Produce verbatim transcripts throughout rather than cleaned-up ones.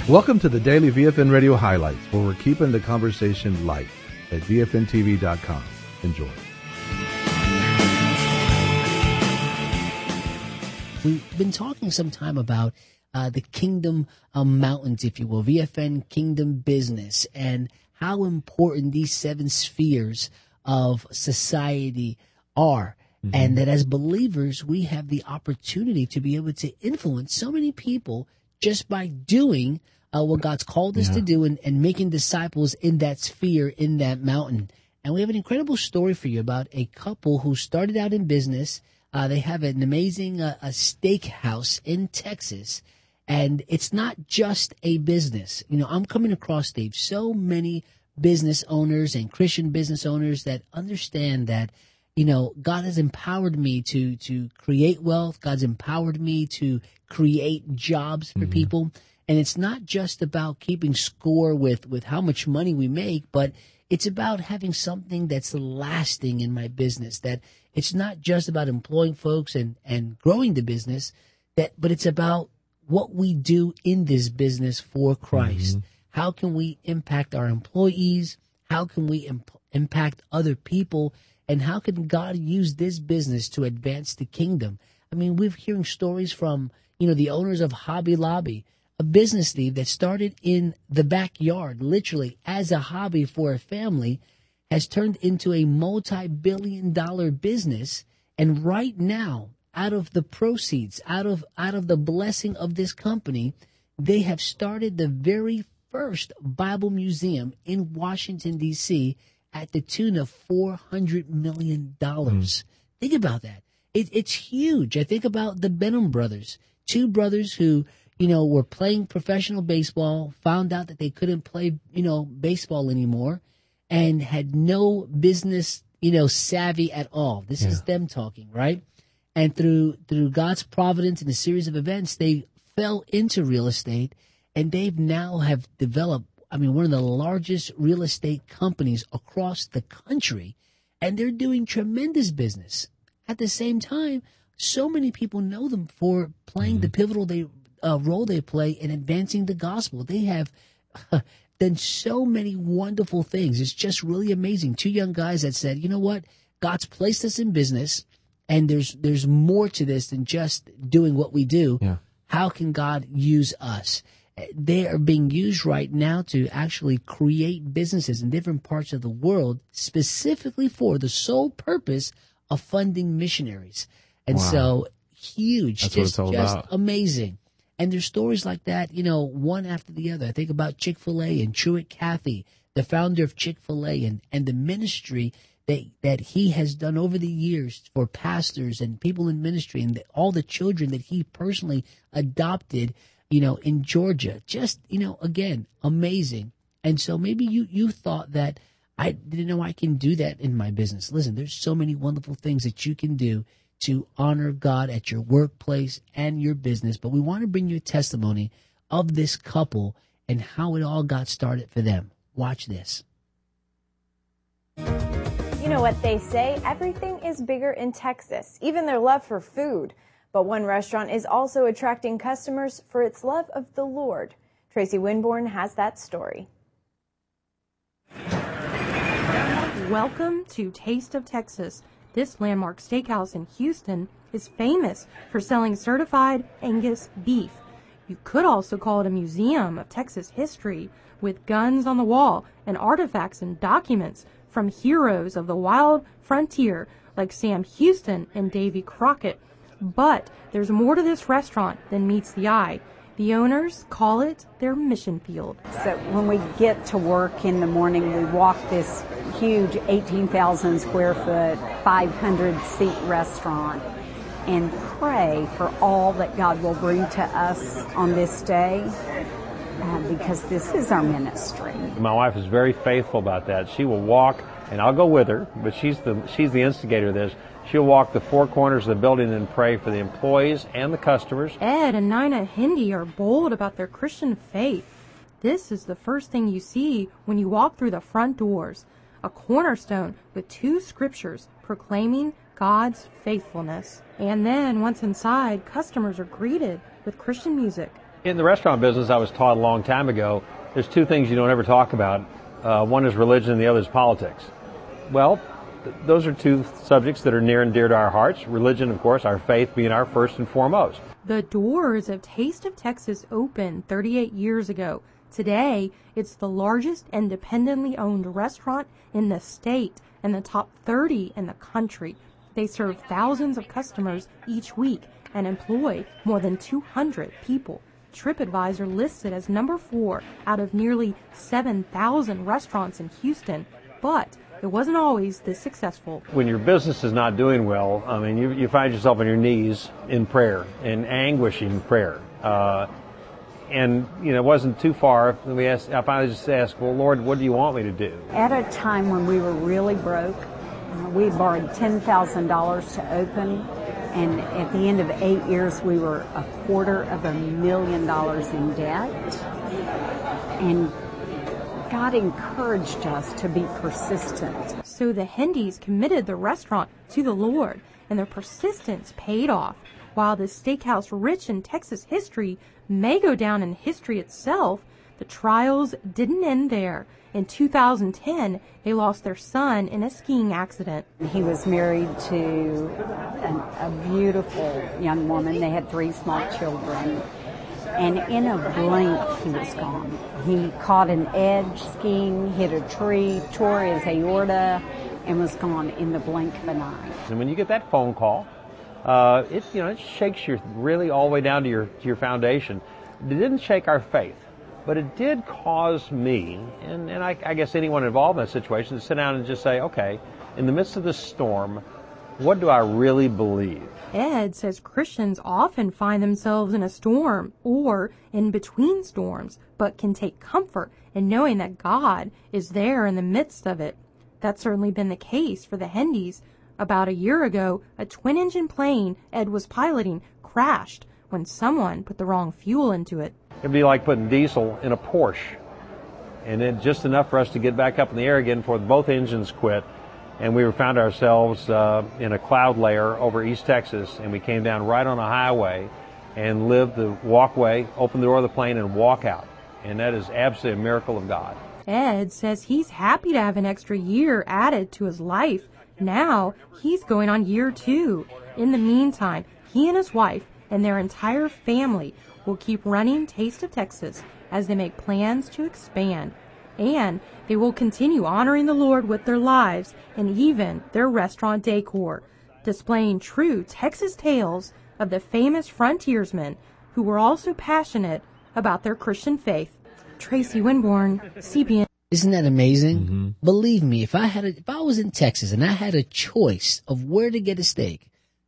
Welcome to the Daily V F N Radio Highlights, where we're keeping the conversation light at V F N T V dot com. Enjoy. We've been talking some time about uh, the Kingdom um, Mountains, if you will, V F N Kingdom Business, and how important these seven spheres of society are. Mm-hmm. And that as believers, we have the opportunity to be able to influence so many people just by doing uh, what God's called us yeah. to do and, and making disciples in that sphere, in that mountain. And we have an incredible story for you about a couple who started out in business. Uh, they have an amazing uh, a steakhouse in Texas, and it's not just a business. You know, I'm coming across, Dave, so many business owners and Christian business owners that understand that, you know, God has empowered me to to create wealth. God's empowered me to create jobs for mm-hmm. people. And it's not just about keeping score with, with how much money we make, but it's about having something that's lasting in my business, that it's not just about employing folks and, and growing the business, that but it's about what we do in this business for Christ. Mm-hmm. How can we impact our employees? How can we imp- impact other people? And how can God use this business to advance the kingdom? I mean, we're hearing stories from, you know, the owners of Hobby Lobby, a business, Steve, that started in the backyard, literally as a hobby for a family, has turned into a multi-billion dollar business. And right now, out of the proceeds, out of out of the blessing of this company, they have started the very first Bible museum in Washington, D C at the tune of four hundred million dollars. Mm. Think about that. It, it's huge. I think about the Benham brothers, two brothers who, you know, were playing professional baseball, found out that they couldn't play, you know, baseball anymore, and had no business, you know, savvy at all. This yeah. is them talking, right? And through through God's providence and a series of events, they fell into real estate, and they've now have developed, I mean, one of the largest real estate companies across the country, and they're doing tremendous business. At the same time, so many people know them for playing mm-hmm. the pivotal they, uh, role they play in advancing the gospel. They have uh, done so many wonderful things. It's just really amazing. Two young guys that said, you know what, God's placed us in business, and there's there's more to this than just doing what we do. Yeah. How can God use us? They are being used right now to actually create businesses in different parts of the world, specifically for the sole purpose of funding missionaries. And wow. so huge, That's just, what it's all just about. amazing. And there's stories like that, you know, one after the other. I think about Chick-fil-A and Truett Cathy, the founder of Chick-fil-A, and, and the ministry that, that he has done over the years for pastors and people in ministry, and the, all the children that he personally adopted, you know, in Georgia. Just, you know, again, amazing. And so maybe you, you thought that I didn't know I can do that in my business. Listen, there's so many wonderful things that you can do to honor God at your workplace and your business. But we want to bring you a testimony of this couple and how it all got started for them. Watch this. You know what they say, everything is bigger in Texas, even their love for food. But one restaurant is also attracting customers for its love of the Lord. Tracy Winborn has that story. Welcome to Taste of Texas. This landmark steakhouse in Houston is famous for selling certified Angus beef. You could also call it a museum of Texas history with guns on the wall and artifacts and documents from heroes of the wild frontier like Sam Houston and Davy Crockett. But there's more to this restaurant than meets the eye. The owners call it their mission field. So when we get to work in the morning, we walk this huge eighteen thousand square foot, five hundred seat restaurant and pray for all that God will bring to us on this day, uh, because this is our ministry. My wife is very faithful about that. She will walk, and I'll go with her, but she's the she's the instigator of this. She'll walk the four corners of the building and pray for the employees and the customers. Ed and Nina Hindi are bold about their Christian faith. This is the first thing you see when you walk through the front doors. A cornerstone with two scriptures proclaiming God's faithfulness. And then, once inside, customers are greeted with Christian music, In the restaurant business, I was taught a long time ago, there's two things you don't ever talk about. Uh, one is religion and the other is politics. Well, th- those are two subjects that are near and dear to our hearts. Religion, of course, our faith being our first and foremost. The doors of Taste of Texas opened thirty-eight years ago. Today, it's the largest independently owned restaurant in the state and the top thirty in the country. They serve thousands of customers each week and employ more than two hundred people. TripAdvisor lists it as number four out of nearly seven thousand restaurants in Houston, but it wasn't always this successful. When your business is not doing well, I mean, you, you find yourself on your knees in prayer, in anguishing prayer. Uh, and, you know, it wasn't too far. We asked, I finally just asked, well, Lord, what do you want me to do? At a time when we were really broke, uh, we borrowed ten thousand dollars to open, and at the end of eight years, we were a quarter of a million dollars in debt. And God encouraged us to be persistent. So the Hendys committed the restaurant to the Lord, and their persistence paid off. While this steakhouse, rich in Texas history, may go down in history itself, the trials didn't end there. In two thousand ten, they lost their son in a skiing accident. He was married to an, a beautiful young woman. They had three small children. And in a blink, he was gone. He caught an edge skiing, hit a tree, tore his aorta, and was gone in the blink of an eye. And when you get that phone call, uh, it you know it shakes you really all the way down to your to your foundation. It didn't shake our faith, but it did cause me, and, and I, I guess anyone involved in that situation, to sit down and just say, okay, in the midst of this storm, what do I really believe? Ed says Christians often find themselves in a storm or in between storms, but can take comfort in knowing that God is there in the midst of it. That's certainly been the case for the Hendys. About a year ago, a twin-engine plane Ed was piloting crashed when someone put the wrong fuel into it. It'd be like putting diesel in a Porsche, and then just enough for us to get back up in the air again before both engines quit. And we found ourselves uh, in a cloud layer over East Texas, and we came down right on a highway and lived the walkway, open the door of the plane, and walk out. And that is absolutely a miracle of God. Ed says he's happy to have an extra year added to his life. Now he's going on year two. In the meantime, he and his wife and their entire family will keep running Taste of Texas as they make plans to expand. And they will continue honoring the Lord with their lives and even their restaurant decor, displaying true Texas tales of the famous frontiersmen who were also passionate about their Christian faith. Tracy Winborn, C B N. Isn't that amazing? Mm-hmm. Believe me, if I had a, if I was in Texas and I had a choice of where to get a steak,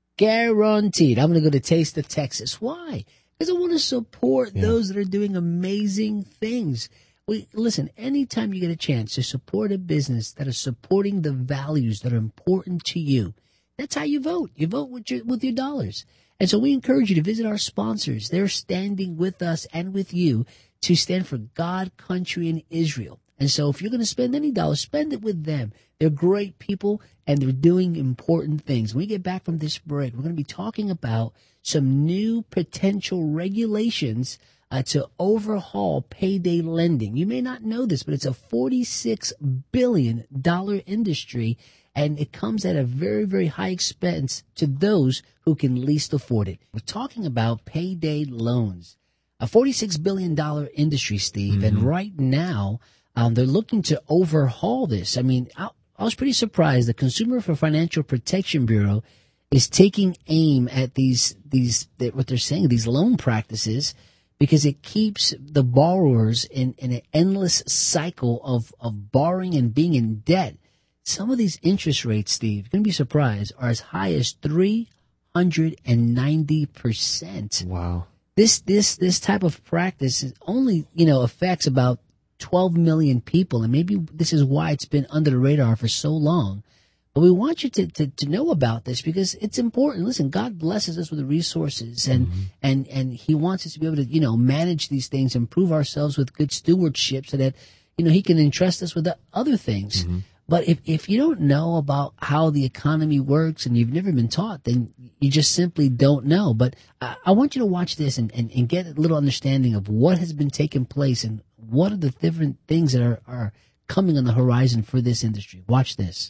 guaranteed I'm going to go to Taste of Texas. Why? Because I want to support Yeah. those that are doing amazing things. We, listen, anytime you get a chance to support a business that is supporting the values that are important to you, that's how you vote. You vote with your, with your dollars. And so we encourage you to visit our sponsors. They're standing with us and with you to stand for God, country, and Israel. And so if you're going to spend any dollars, spend it with them. They're great people, and they're doing important things. When we get back from this break, we're going to be talking about some new potential regulations uh, to overhaul payday lending. You may not know this, but it's a forty-six billion dollars industry, and it comes at a very, very high expense to those who can least afford it. We're talking about payday loans, a forty-six billion dollars industry, Steve, mm-hmm. and right now um, they're looking to overhaul this. I mean, I, I was pretty surprised. The Consumer for Financial Protection Bureau is taking aim at these, these what they're saying, these loan practices, because it keeps the borrowers in, in an endless cycle of, of borrowing and being in debt. Some of these interest rates, Steve, you're going to be surprised, are as high as three hundred ninety percent. Wow. This this this type of practice is only, you know, affects about twelve million people, and maybe this is why it's been under the radar for so long. But we want you to, to, to know about this because it's important. Listen, God blesses us with the resources, and, mm-hmm. and, and he wants us to be able to, you know, manage these things, improve ourselves with good stewardship so that, you know, he can entrust us with the other things. Mm-hmm. But if, if you don't know about how the economy works and you've never been taught, then you just simply don't know. But I, I want you to watch this and, and, and get a little understanding of what has been taking place and what are the different things that are, are coming on the horizon for this industry. Watch this.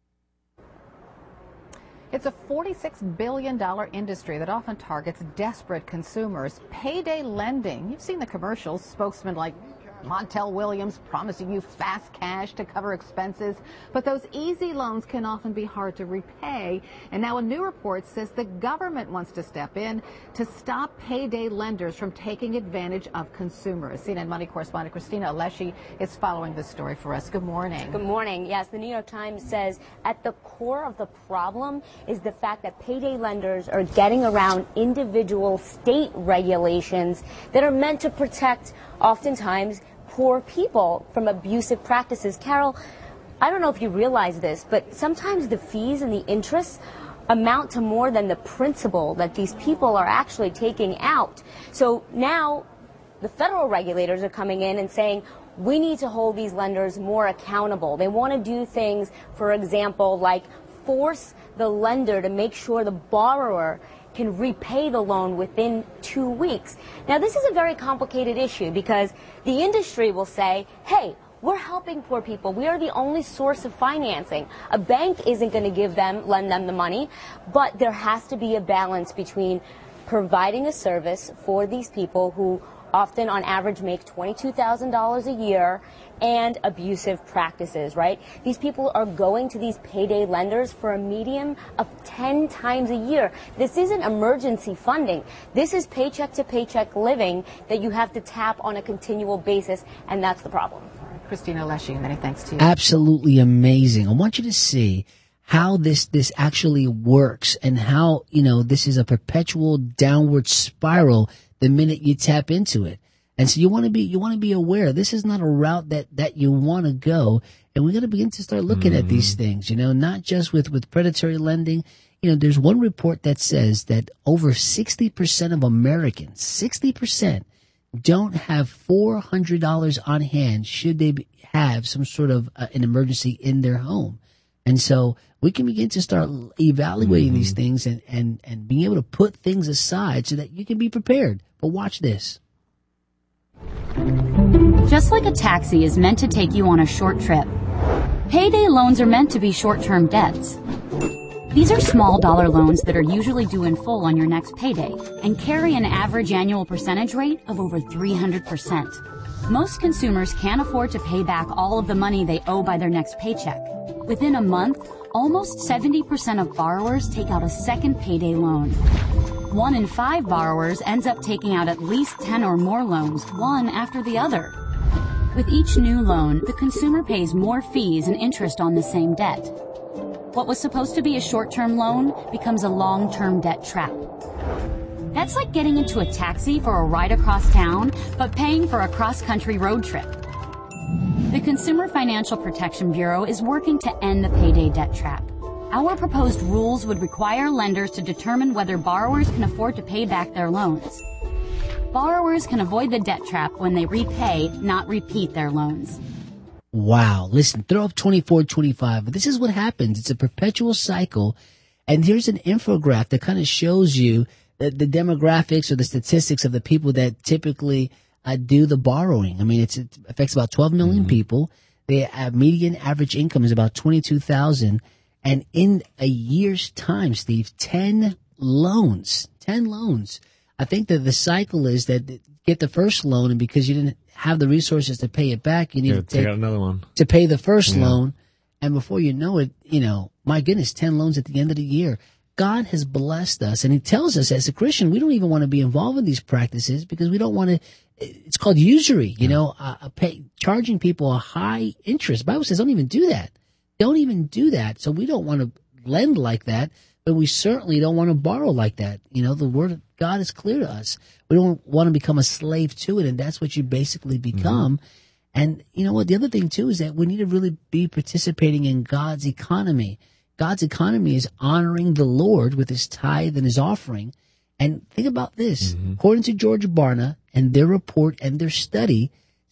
It's a forty-six billion dollars industry that often targets desperate consumers. Payday lending. You've seen the commercials, spokesmen like Montel Williams promising you fast cash to cover expenses. But those easy loans can often be hard to repay. And now a new report says the government wants to step in to stop payday lenders from taking advantage of consumers. C N N Money correspondent Christina Alessi is following this story for us. Good morning. Good morning. Yes, the New York Times says at the core of the problem is the fact that payday lenders are getting around individual state regulations that are meant to protect, oftentimes, poor people from abusive practices. Carol, I don't know if you realize this, but sometimes the fees and the interests amount to more than the principal that these people are actually taking out. So now the federal regulators are coming in and saying, we need to hold these lenders more accountable. They want to do things, for example, like force the lender to make sure the borrower can repay the loan within two weeks. Now, this is a very complicated issue because the industry will say, hey, we're helping poor people. We are the only source of financing. A bank isn't going to give them, lend them the money, but there has to be a balance between providing a service for these people who often on average make twenty-two thousand dollars a year and abusive practices, right? These people are going to these payday lenders for a median of ten times a year. This isn't emergency funding. This is paycheck to paycheck living that you have to tap on a continual basis, and that's the problem. Christina Alessi, many thanks to you. Absolutely amazing. I want you to see how this, this actually works and how, you know, this is a perpetual downward spiral the minute you tap into it. And so you want to be, you want to be aware. This is not a route that, that you want to go. And we got to begin to start looking mm-hmm. at these things, you know, not just with, with predatory lending. You know, there's one report that says that over sixty percent of Americans, sixty percent don't have four hundred dollars on hand should they be, have some sort of uh, an emergency in their home. And so we can begin to start evaluating mm-hmm. these things and, and, and being able to put things aside so that you can be prepared. But watch this. Just like a taxi is meant to take you on a short trip, payday loans are meant to be short-term debts. These are small dollar loans that are usually due in full on your next payday and carry an average annual percentage rate of over three hundred percent. Most consumers can't afford to pay back all of the money they owe by their next paycheck. Within a month, almost seventy percent of borrowers take out a second payday loan. One in five borrowers ends up taking out at least ten or more loans, one after the other. With each new loan, the consumer pays more fees and interest on the same debt. What was supposed to be a short-term loan becomes a long-term debt trap. That's like getting into a taxi for a ride across town, but paying for a cross-country road trip. The Consumer Financial Protection Bureau is working to end the payday debt trap. Our proposed rules would require lenders to determine whether borrowers can afford to pay back their loans. Borrowers can avoid the debt trap when they repay, not repeat their loans. Wow. Listen, throw up twenty-four twenty-five. This is what happens. It's a perpetual cycle. And here's an infographic that kind of shows you the, the demographics or the statistics of the people that typically uh, do the borrowing. I mean, it's, it affects about twelve million mm-hmm. people. The uh, median average income is about twenty-two thousand. And in a year's time, Steve, ten loans, ten loans. I think that the cycle is that get the first loan, and because you didn't have the resources to pay it back, you need yeah, to take, take out another one to pay the first yeah. loan. And before you know it, you know, my goodness, ten loans at the end of the year. God has blessed us, and he tells us as a Christian, we don't even want to be involved in these practices because we don't want to, it's called usury, you yeah. know, uh, pay, charging people a high interest. The Bible says don't even do that. Don't even do that. So we don't want to lend like that, but we certainly don't want to borrow like that. You know, the word of God is clear to us. We don't want to become a slave to it, and that's what you basically become. Mm-hmm. And you know what? The other thing, too, is that we need to really be participating in God's economy. God's economy is honoring the Lord with his tithe and his offering. And think about this. Mm-hmm. According to George Barna and their report and their study,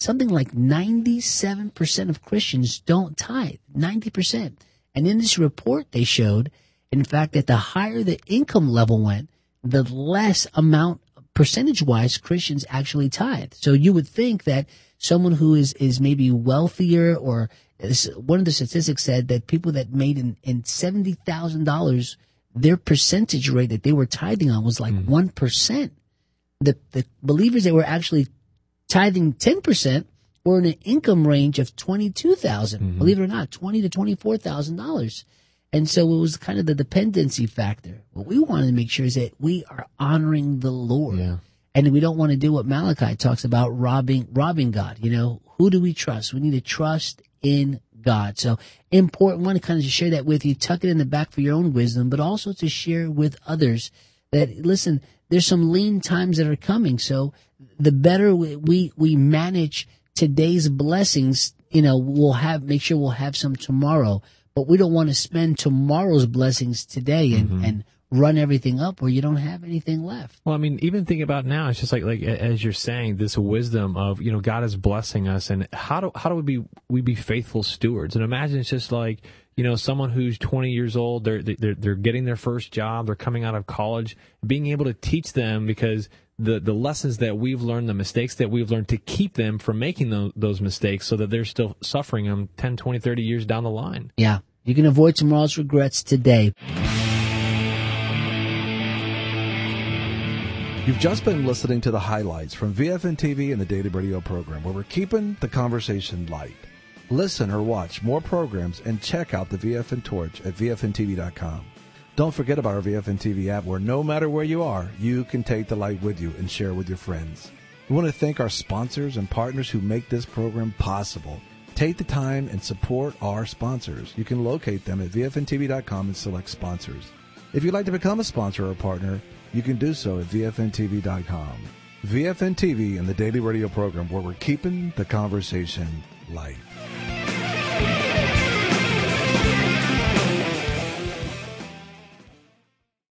something like ninety-seven percent of Christians don't tithe, ninety percent. And in this report they showed, in fact, that the higher the income level went, the less amount percentage-wise Christians actually tithe. So you would think that someone who is, is maybe wealthier, or one of the statistics said that people that made in, in seventy thousand dollars, their percentage rate that they were tithing on was like mm. one percent. The, the believers that were actually tithing ten percent were in an income range of twenty-two thousand dollars, mm-hmm. believe it or not, twenty thousand to twenty-four thousand dollars. And so it was kind of the dependency factor. What we wanted to make sure is that we are honoring the Lord. Yeah. And we don't want to do what Malachi talks about, robbing robbing God. You know, who do we trust? We need to trust in God. So important. I want to kind of just share that with you, tuck it in the back for your own wisdom, but also to share with others that, listen, there's some lean times that are coming. So the better we, we, we manage today's blessings, you know, we'll have, make sure we'll have some tomorrow. But we don't want to spend tomorrow's blessings today and, mm-hmm. and run everything up where you don't have anything left. Well, I mean, even think about now, it's just like, like as you're saying, this wisdom of, you know, God is blessing us, and how do, how do we be, we be faithful stewards? And imagine it's just like, you know, someone who's twenty years old, they're, they're, they're getting their first job, they're coming out of college, being able to teach them, because the, the lessons that we've learned, the mistakes that we've learned, to keep them from making those, those mistakes so that they're still suffering them ten, twenty, thirty years down the line. Yeah. You can avoid tomorrow's regrets today. You've just been listening to the highlights from V F N T V and the Daily Radio program, where we're keeping the conversation light. Listen or watch more programs and check out the V F N Torch at V F N T V dot com. Don't forget about our V F N T V app, where no matter where you are, you can take the light with you and share with your friends. We want to thank our sponsors and partners who make this program possible. Take the time and support our sponsors. You can locate them at V F N T V dot com and select sponsors. If you'd like to become a sponsor or a partner, you can do so at V F N T V dot com. V F N T V and the Daily Radio program, where we're keeping the conversation light.